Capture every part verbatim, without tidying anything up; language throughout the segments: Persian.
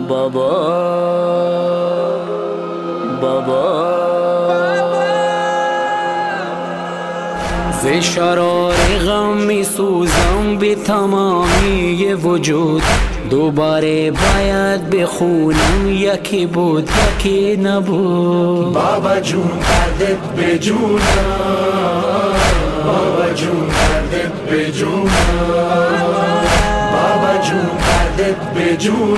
بابا بابا ز شرار غم می سوزم به تمامی وجود، دوباره باید بخونم یکی بود یکی نبود. بابا جون دردت به جونم، بابا جون دردت به جونم، بابا جون دردت به جونم،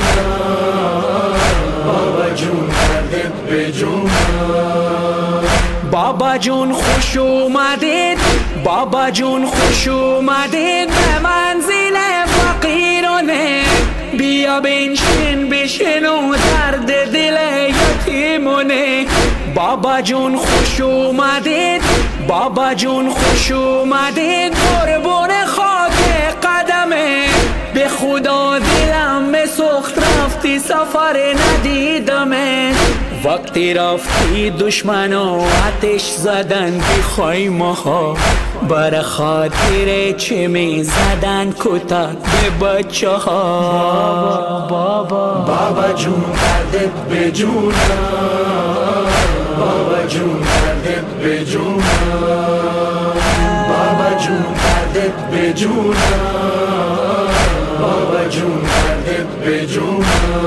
بابا جون دردت به جونم. بابا جون خوش اومدید، بابا جون خوش اومدید به منزل فقیرانه، بیا بنشین بشین و درد دل یتیمونه. بابا جون خوش اومدید، بابا جون خوش اومدید قربون خاک قدمه، به خدا دلم سخت رفتی سفر ندیدمه. وقتی رفتی دشمن و آتش زدن بخوای ماها، بر خاطر چه می زدن کتک به بچه ها. بابا بابا جون دردت به جونم، بابا جون دردت به جونم، بابا جون دردت به جونم، بابا جون دردت به جونم.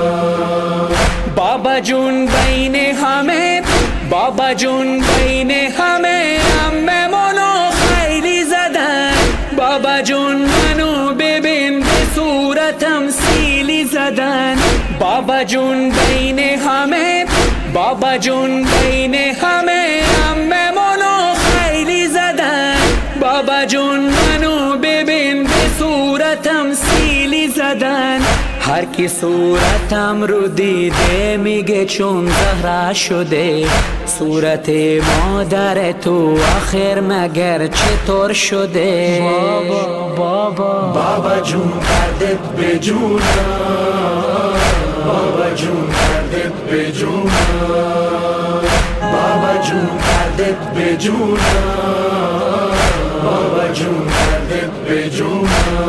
بابا جون بین همه، بابا جون بین همه عممونو خیلی زدن، بابا جون منو ببین به صورتم سیلی زدن. بابا جون بین همه، بابا جون بین همه عممونو خیلی زدن، بابا جون منو ببین به صورتم سیلی زدن. هر کی صورتم رو دیده میگه چون زهره شده، صورت مادر تو آخر مگر چطور شده؟ بابا بابا بابا جون دردت به جونم، بابا جون دردت به جونم، بابا جون دردت به جونم، بابا جون دردت به جونم.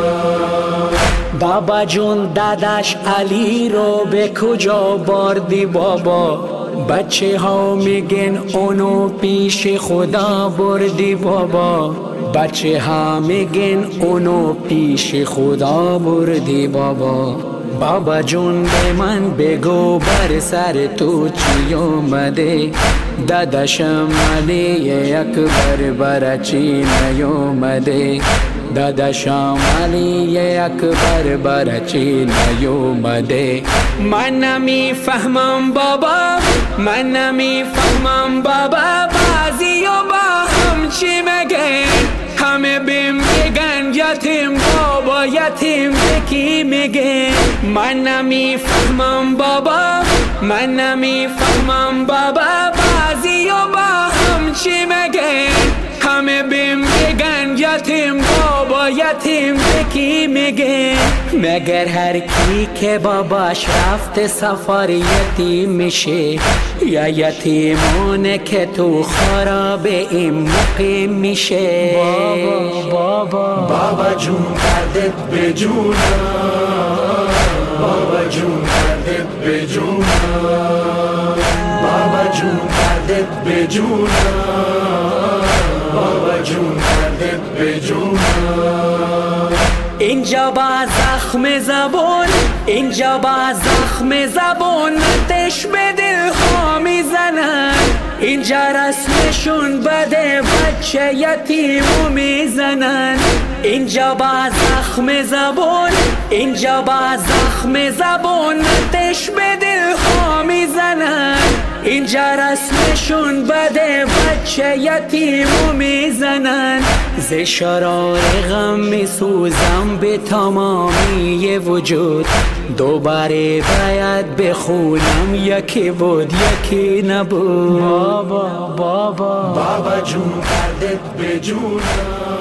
بابا جون داداش علی رو به کجا بردی بابا؟ بچه ها میگن اونو پیش خدا بردی بابا، بچه ها میگن اونو پیش خدا بردی بابا. بابا جون به من بگو بر سر تو چی اومده؟ داداشم علی اکبر برا چی نیومده؟ داداشم علی اکبر برا چی نیومده؟ من نمیفهمم بابا، من نمیفهمم بابا، بعضی و با هم چی مگه؟ همه بهم میگن یتیم بابا یتیم کی میگه؟ من نمیفهمم بابا، من نمیفهمم بابا، بعضی و با هم چی مگه؟ همه بهم میگن یتیم بابا یتیم کی میگه؟ مگر هر کی که باباش رفته سفر یتیم میشه، یا یتیمونه که تو خراب این مقیم میشه؟ بابا بابا بابا جون دردت به جونم، بابا جون دردت به جونم، بابا جون دردت به جونم، بابا جون دردت به جونم. اینجا با زخم زبون، اینجا با زخم زبون آتش به دل ها میزنن، اینجا رسمشون بده بچه یتیمو میزنن. اینجا با زخم زبون، اینجا با زخم زبون آتش به دل ها میزنن، اینجا رسمشون بده بچه یتیمو میزنن. ز شرار غم میسوزم به تمامی وجود، دوباره باید بخونم یکی بود یکی نبود. بابا بابا بابا جون دردت به جونم،